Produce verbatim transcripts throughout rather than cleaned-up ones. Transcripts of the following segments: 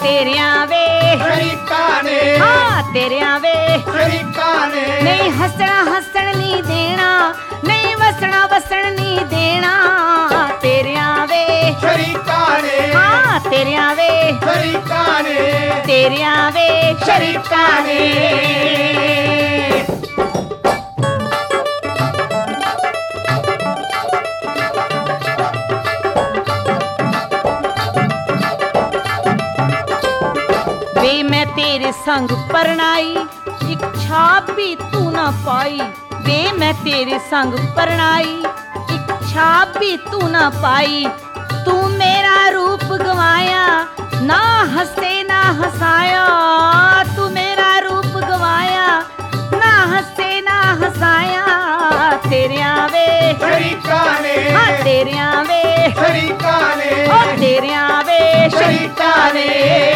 तेरियां वे शरीकां ने हाँ तेरियां वे शरीकां ने नहीं हसना हसन नहीं देना नहीं वसना वसन नहीं देना तेरियां वे शरीकां ने हाँ तेरियां वे शरीकां ने तेरियां वे शरीकां ने वे मैं तेरे संग परनाई इच्छा भी तू ना पाई वे मैं तेरे संग परनाई इच्छा भी तू ना पाई तू मेरा रूप गवाया ना हंसे ना हंसाया तू मेरा रूप गवाया ना हंसे ना हंसाया तेरियां वे शरीकां ने हाँ तेरियां वे शरीकां ने ओ तेरियां वे शरीकां ने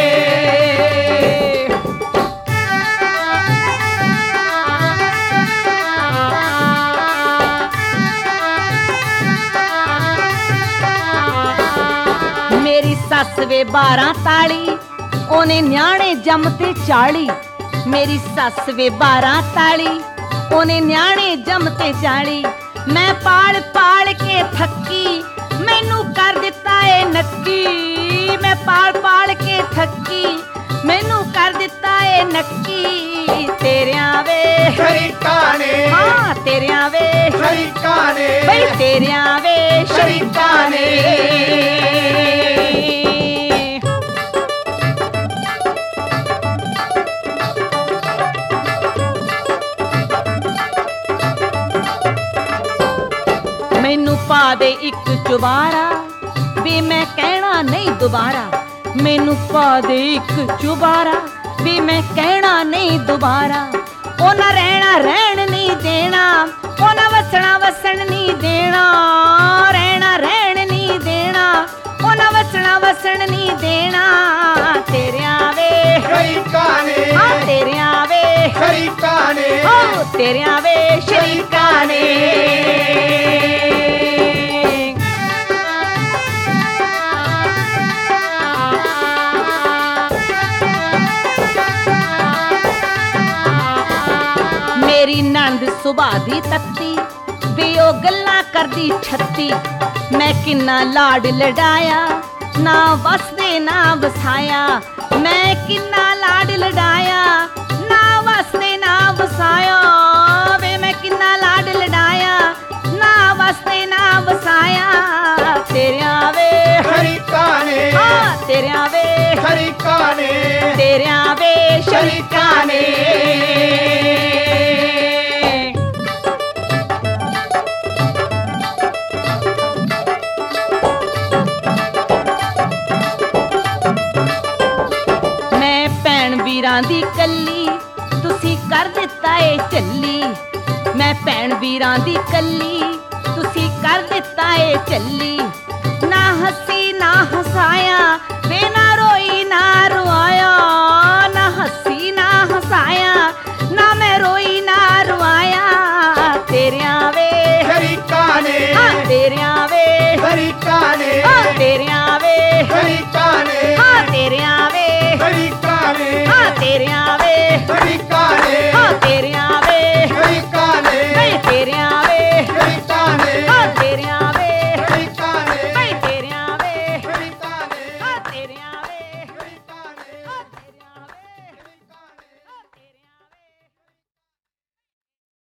मेरी सस वे बारह ताली ओने न्याणे जमते चाली मेरी सस वे बारह ताली ओने न्याणे जमते चाली मैं पाल पाल के थकी मैनू कर दिता ए नक्की मैं पाल पाल के थकी मैनू कर दिता ए नक्की तेरियां वे शरीकां ने हाँ तेरियां वे शरीकां ने बई तेरियां वे शरीकां ने मैनू पा दे एक चुबारा वे मैं कहना नहीं दोबारा मैनू पा दे एक चुबारा वे मैं कहना नहीं दोबारा ओ ना रहना रहन नहीं देना ओ ना वसना वसन नहीं देना रहना रहन नहीं देना ओ ना वसना वसन नहीं देना तेरियां वे शरीकां ने हाँ तेरियां वे शरीकां ने ओ तेरियां वे शरीकां ने मेरी नंद सुभा दी तत्ती वे ओ गल्लां करदी छत्ती मैं किन्ना लाड लडाया ना वसदे ना वसाया मैं किन्ना लाड लडाया ना वसदे ना वसाया वे मैं किन्ना लाड लडाया ना वसदे ना वसाया तेरियां वे शरीकां ने हाँ तेरियां वे शरीकां ने तेरियां वे शरीकां ने ਵੀਰਾਂ ਦੀ ਕੱਲੀ ਤੁਸੀਂ ਕਰ ਦਿੱਤਾ ਏ ਚੱਲੀ ਮੈਂ ਭੈਣ ਵੀਰਾਂ ਦੀ ਕੱਲੀ ਤੁਸੀਂ ਕਰ ਦਿੱਤਾ ਏ ਚੱਲੀ ਨਾ ਹੱਸੀ ਨਾ ਹਸਾਇਆ ਵੇ ਨਾ ਰੋਈ ਨਾ ਰਵਾਇਆ ਨਾ ਹੱਸੀ ਨਾ ਹਸਾਇਆ ਨਾ ਮੈਂ ਰੋਈ ਨਾ ਰਵਾਇਆ ਤੇਰਿਆਂ ਵੇ शरीकां ने ਹਾਂ ਤੇਰਿਆਂ ਵੇ शरीकां ने ਹਾਂ ਤੇਰਿਆਂ ਵੇ शरीकां ने ਹਾਂ ਤੇਰਿਆਂ ਵੇ शरीकां ने ਹਾਂ ਤੇਰਿਆਂ ਵੇ शरीकां